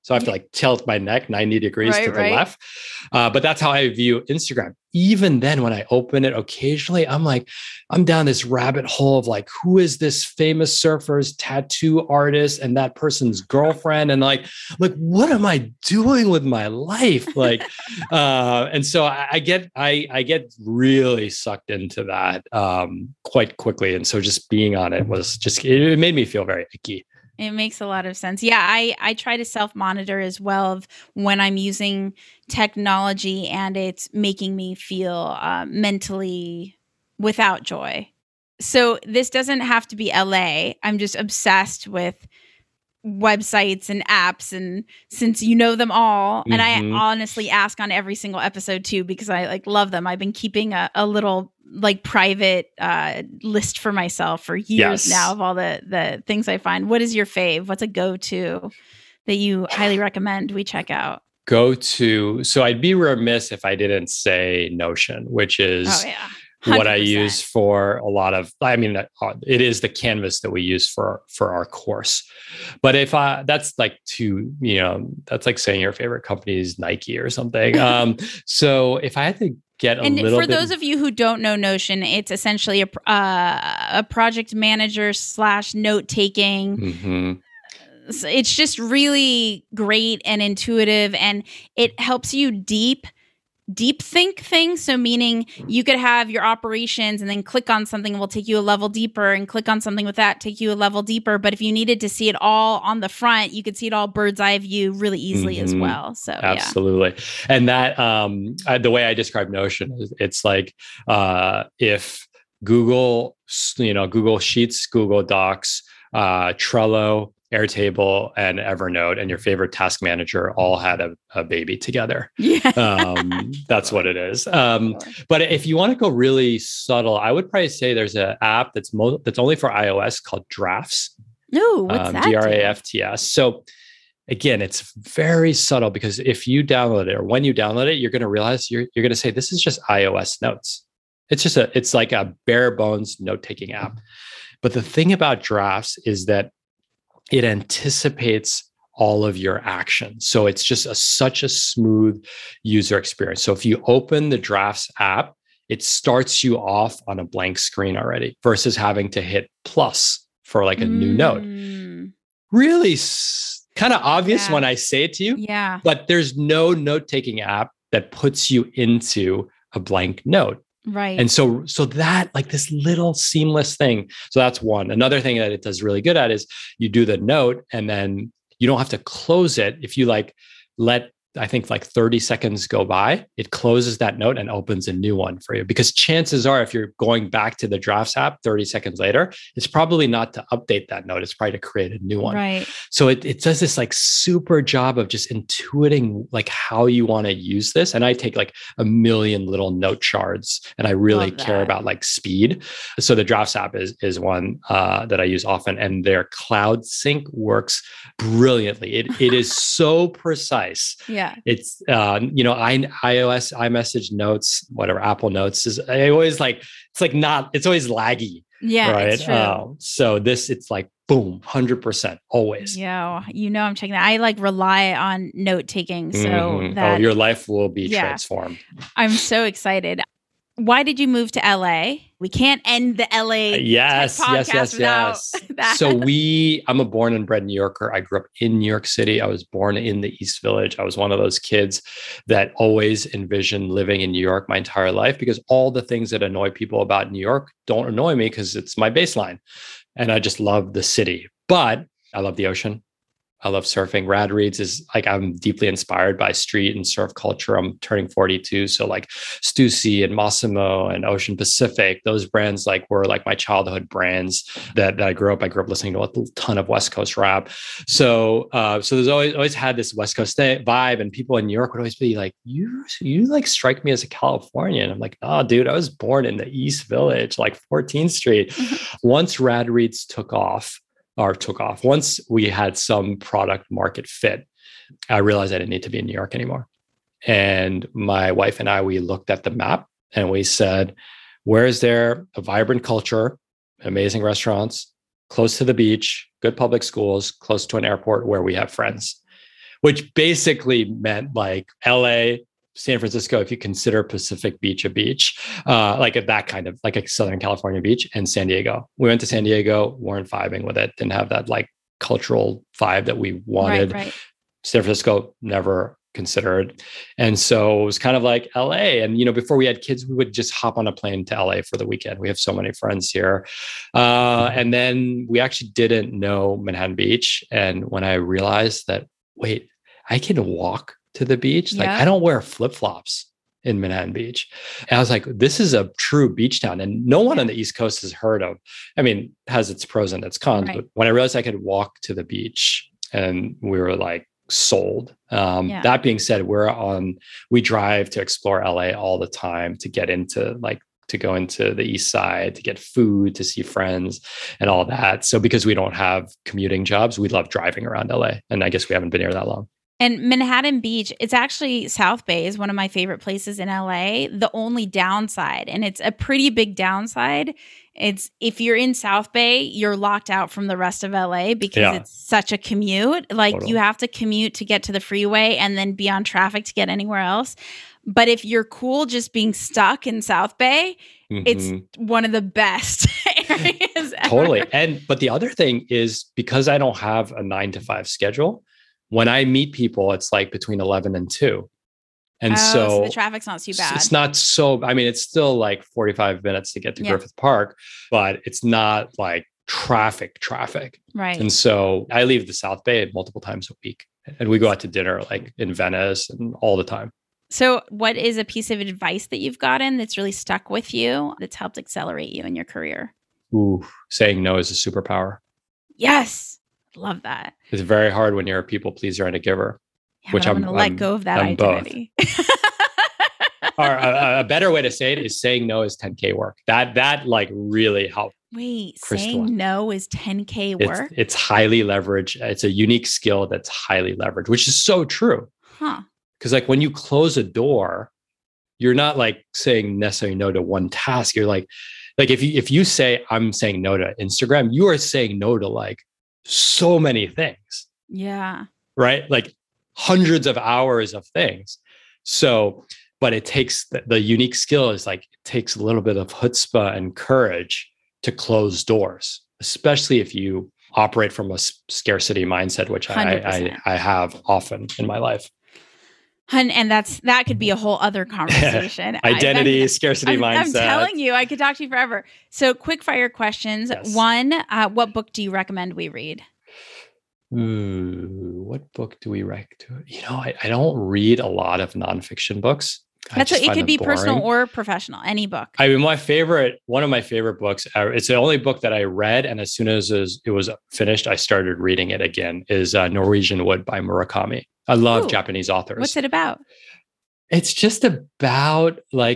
So I have to like tilt my neck 90 degrees to the left. But that's how I view Instagram. Even then, when I open it occasionally, I'm down this rabbit hole of like, who is this famous surfer's tattoo artist and that person's girlfriend? And like, what am I doing with my life? Like, and so I get really sucked into that quite quickly. And so just being on it was it made me feel very icky. It makes a lot of sense. Yeah, I try to self-monitor as well of when I'm using technology and it's making me feel mentally without joy. So this doesn't have to be LA. I'm just obsessed with websites and apps, and since you know them all, and I honestly ask on every single episode too, because I like love them. I've been keeping a little like private list for myself for years now of all the things I find. What is your fave? What's a go-to that you highly recommend we check out? Go-to. So I'd be remiss if I didn't say Notion, which is 100%. What I use for a lot of, it is the canvas that we use for our course. But if that's like that's like saying your favorite company is Nike or something. So if I had to get a little bit. For those of you who don't know Notion, it's essentially a project manager / note taking. Mm-hmm. It's just really great and intuitive, and it helps you deep think things. So meaning you could have your operations and then click on something, will take you a level deeper, and click on something with that, take you a level deeper. But if you needed to see it all on the front, you could see it all bird's eye view really easily as well. So absolutely. And that the way I describe Notion is it's like if Google Sheets, Google Docs, Trello, Airtable, and Evernote, and your favorite task manager all had a baby together. That's what it is. But if you want to go really subtle, I would probably say there's an app that's only for iOS called Drafts. No, what's that? Drafts. So again, it's very subtle, because if you download it, or when you download it, you're going to realize you're going to say, this is just iOS notes. It's like a bare bones note-taking app. But the thing about Drafts is that it anticipates all of your actions. So it's just such a smooth user experience. So if you open the Drafts app, it starts you off on a blank screen already, versus having to hit plus for like a new note. Really kind of obvious when I say it to you. Yeah. But there's no note-taking app that puts you into a blank note. Right. And so that, like, this little seamless thing. So that's one. Another thing that it does really good at is you do the note and then you don't have to close it. If you like let, I think, like 30 seconds go by, it closes that note and opens a new one for you. Because chances are, if you're going back to the Drafts app 30 seconds later, it's probably not to update that note. It's probably to create a new one. Right. So it does this like super job of just intuiting like how you want to use this. And I take like a million little note shards, and I really care about like speed. So the Drafts app is one that I use often, and their cloud sync works brilliantly. It is so precise. Yeah. It's iOS, iMessage Notes, whatever, Apple Notes is. I always like, it's always laggy. Yeah, right. It's true. So it's like boom, 100% always. Yeah, I'm checking that. I like rely on note taking, so that your life will be transformed. I'm so excited. Why did you move to LA? We can't end the LA podcast without that. So I'm a born and bred New Yorker. I grew up in New York City. I was born in the East Village. I was one of those kids that always envisioned living in New York my entire life, because all the things that annoy people about New York don't annoy me, because it's my baseline. And I just love the city. But I love the ocean. I love surfing. Rad Reeds is like, I'm deeply inspired by street and surf culture. I'm turning 42. So like Stussy and Massimo and Ocean Pacific, those brands like were like my childhood brands that I grew up listening to a ton of West Coast rap. So there's always had this West Coast vibe, and people in New York would always be like, you like strike me as a Californian. I'm like, oh dude, I was born in the East Village, like 14th Street. Once Rad Reeds took off, once we had some product market fit, I realized I didn't need to be in New York anymore. And my wife and I, we looked at the map and we said, where is there a vibrant culture, amazing restaurants, close to the beach, good public schools, close to an airport where we have friends? which basically meant like LA, San Francisco, if you consider Pacific Beach a beach, like that kind of like a Southern California beach, and San Diego. We went to San Diego, weren't vibing with it, didn't have that like cultural vibe that we wanted. Right. San Francisco, never considered. And so it was kind of like LA. And, before we had kids, we would just hop on a plane to LA for the weekend. We have so many friends here. And then we actually didn't know Manhattan Beach. And when I realized that, wait, I can walk to the beach. Like I don't wear flip-flops in Manhattan Beach. And I was like, this is a true beach town. And no one on the East Coast has heard of, has its pros and its cons. Right. But when I realized I could walk to the beach, and we were like sold. That being said, we drive to explore LA all the time to get into to go into the East Side, to get food, to see friends and all that. So because we don't have commuting jobs, we love driving around LA. And I guess we haven't been here that long. And Manhattan Beach, it's actually South Bay is one of my favorite places in LA. The only downside, and it's a pretty big downside, it's if you're in South Bay, you're locked out from the rest of LA because it's such a commute. Like you have to commute to get to the freeway and then be on traffic to get anywhere else. But if you're cool just being stuck in South Bay, it's one of the best areas ever. Totally. But the other thing is, because I don't have a 9-to-5 schedule, when I meet people, it's like between 11 and 2. And so the traffic's not too bad. It's not so, it's still like 45 minutes to get to Griffith Park, but it's not like traffic. Right. And so I leave the South Bay multiple times a week, and we go out to dinner like in Venice and all the time. So what is a piece of advice that you've gotten that's really stuck with you, that's helped accelerate you in your career? Ooh, saying no is a superpower. Yes. Love that. It's very hard when you're a people pleaser and a giver. Yeah, which I'm going to let go of that identity. Or a better way to say it is saying no is 10K work. That like really helped. Wait, saying no is 10K work? It's highly leveraged. It's a unique skill that's highly leveraged, which is so true. Huh. Because like when you close a door, you're not like saying necessarily no to one task. You're like if you say I'm saying no to Instagram, you are saying no to like so many things. Yeah. Right? Like hundreds of hours of things. So, but it takes the unique skill is like, it takes a little bit of chutzpah and courage to close doors, especially if you operate from a scarcity mindset, which I have often in my life. And that could be a whole other conversation. Identity, scarcity mindset. I'm telling you, I could talk to you forever. So quick fire questions. Yes. One, what book do you recommend we read? Ooh, what book do we recommend? I don't read a lot of nonfiction books. That's it could be boring. Personal or professional, any book. One of my favorite books, it's the only book that I read, and as soon as it was finished, I started reading it again, is Norwegian Wood by Murakami. I love Japanese authors. What's it about? It's just about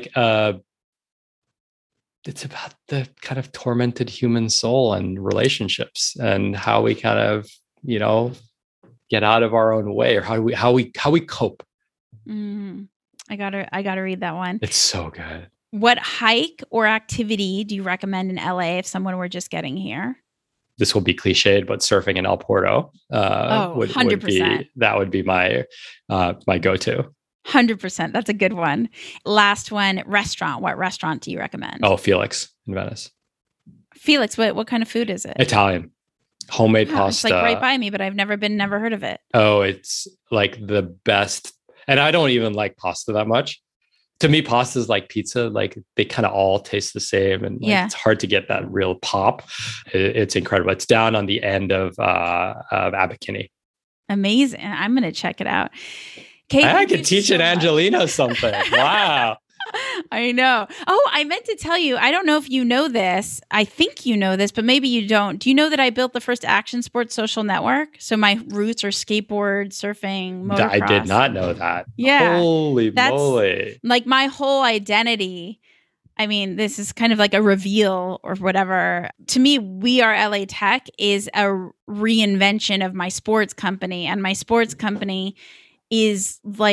it's about the kind of tormented human soul and relationships and how we kind of, get out of our own way, or how we cope. I gotta read that one. It's so good. What hike or activity do you recommend in LA if someone were just getting here? This will be cliched, but surfing in El Porto 100%. That would be my go-to. 100%. That's a good one. Last one, restaurant. What restaurant do you recommend? Oh, Felix in Venice. Felix, what kind of food is it? Italian. Homemade pasta. It's like right by me, but I've never heard of it. Oh, it's like the best. And I don't even like pasta that much. To me, pasta is like pizza. Like they kind of all taste the same, and it's hard to get that real pop. It's incredible. It's down on the end of Abercrombie. Amazing. I'm going to check it out. Kate, I could teach an Angelina something. Wow. I know. Oh, I meant to tell you, I don't know if you know this. I think you know this, but maybe you don't. Do you know that I built the first action sports social network? So my roots are skateboard, surfing, motocross. I did not know that. Yeah. Holy moly. Like my whole identity. I mean, this is kind of like a reveal or whatever. To me, We Are LA Tech is a reinvention of my sports company. And my sports company is like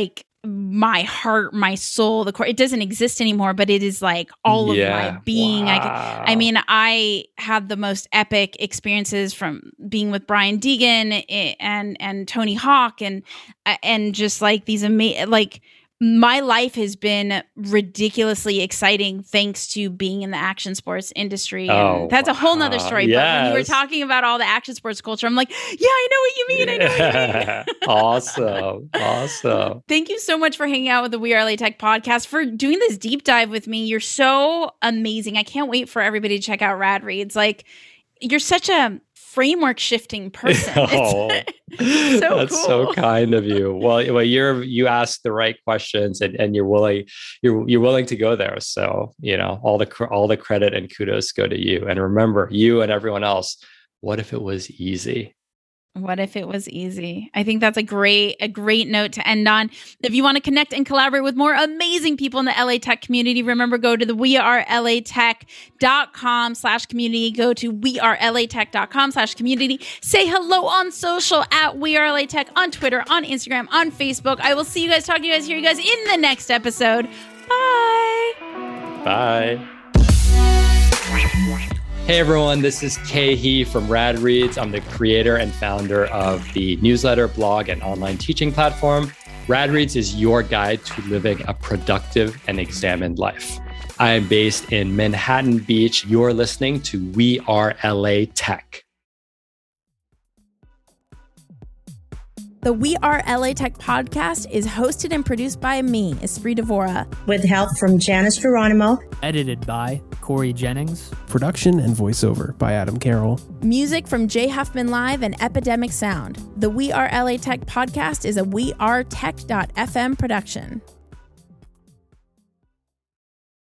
my heart, my soul, the core. It doesn't exist anymore, but it is like all of my being. Wow. I had the most epic experiences from being with Brian Deegan and Tony Hawk and just like these amazing, like my life has been ridiculously exciting thanks to being in the action sports industry. And that's a whole nother story. Yes. But when you were talking about all the action sports culture, I'm like, yeah, I know what you mean. I know what you mean. Awesome. Thank you so much for hanging out with the We Are LA Tech podcast, for doing this deep dive with me. You're so amazing. I can't wait for everybody to check out Rad Reads. Like, you're such a framework shifting person. That's cool. So kind of you. Well, you asked the right questions and you're willing to go there. So, all the credit and kudos go to you. And remember, you and everyone else, what if it was easy? What if it was easy? I think that's a great note to end on. If you want to connect and collaborate with more amazing people in the LA Tech community, remember, go to the wearelatech.com/community. Go to wearelatech.com/community. Say hello on social at We Are LA Tech on Twitter, on Instagram, on Facebook. I will see you guys, talk to you guys, hear you guys in the next episode. Bye. Bye. Hey everyone, this is Kei He from Rad Reads. I'm the creator and founder of the newsletter, blog, and online teaching platform. Rad Reads is your guide to living a productive and examined life. I am based in Manhattan Beach. You're listening to We Are LA Tech. The We Are LA Tech podcast is hosted and produced by me, Esprit Devora, with help from Janice Geronimo. Edited by Corey Jennings. Production and voiceover by Adam Carroll. Music from Jay Huffman Live and Epidemic Sound. The We Are LA Tech podcast is a wearetech.fm production.